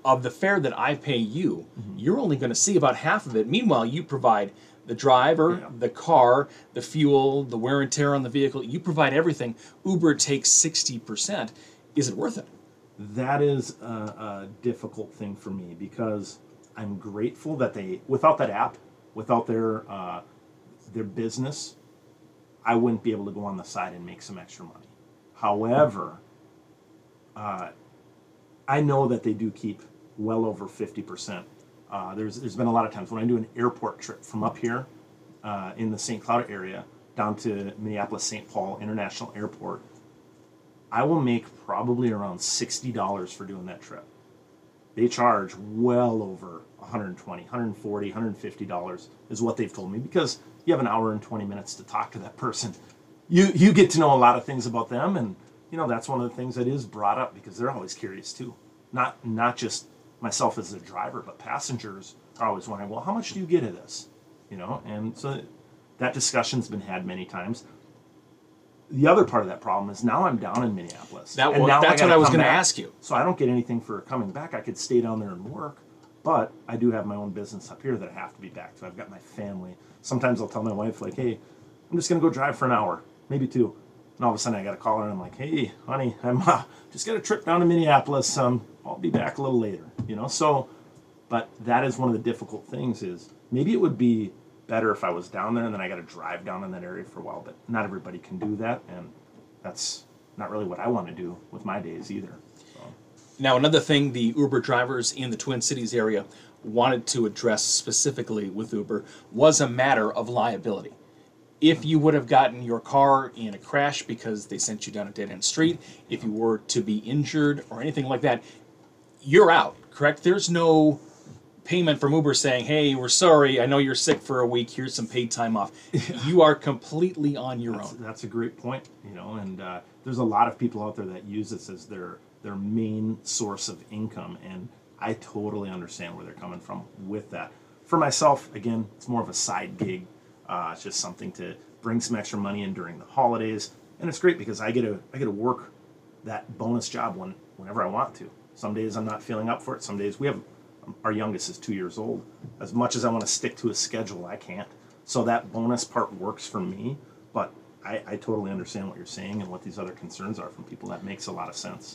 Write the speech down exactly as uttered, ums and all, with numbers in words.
of the fare that I pay you, mm-hmm. you're only going to see about half of it. Meanwhile, you provide the driver, yeah. the car, the fuel, the wear and tear on the vehicle. You provide everything. Uber takes sixty percent. Is it worth it? That is a, a difficult thing for me because I'm grateful that they, without that app, without their uh, their business, I wouldn't be able to go on the side and make some extra money. However, uh, I know that they do keep well over fifty percent. Uh, there's there's been a lot of times when I do an airport trip from up here uh, in the Saint Cloud area down to Minneapolis-Saint Paul International Airport, I will make probably around sixty dollars for doing that trip. They charge well over one hundred twenty dollars, one hundred forty dollars, one hundred fifty dollars is what they've told me, because you have an hour and twenty minutes to talk to that person. You you get to know a lot of things about them, and you know that's one of the things that is brought up because they're always curious too. Not not just myself as a driver, but passengers are always wondering, well, how much do you get of this? You know, and so that discussion's been had many times. The other part of that problem is now I'm down in Minneapolis. That, and well, now that's I what I was going to ask you. So I don't get anything for coming back. I could stay down there and work, but I do have my own business up here that I have to be back to. I've got my family. Sometimes I'll tell my wife, like, hey, I'm just going to go drive for an hour, maybe two. And all of a sudden I got to call her and I'm like, hey, honey, I'm uh, just got a trip down to Minneapolis. Um, I'll be back a little later, you know? So, but that is one of the difficult things is maybe it would be better if I was down there and then I got to drive down in that area for a while, but not everybody can do that. And that's not really what I want to do with my days either. So. Now, another thing the Uber drivers in the Twin Cities area wanted to address specifically with Uber was a matter of liability. If you would have gotten your car in a crash because they sent you down a dead-end street, if you were to be injured or anything like that, you're out, correct? There's no payment from Uber saying, hey, we're sorry, I know you're sick for a week, here's some paid time off. You are completely on your that's, own. That's a great point, you know, and uh, there's a lot of people out there that use this as their their main source of income, and I totally understand where they're coming from with that. For myself, again, it's more of a side gig. Uh, it's just something to bring some extra money in during the holidays, and it's great because I get to I get to work that bonus job when whenever I want to. Some days I'm not feeling up for it. Some days we have our youngest is two years old. As much as I want to stick to a schedule, I can't. So that bonus part works for me, but I, I totally understand what you're saying and what these other concerns are from people. That makes a lot of sense.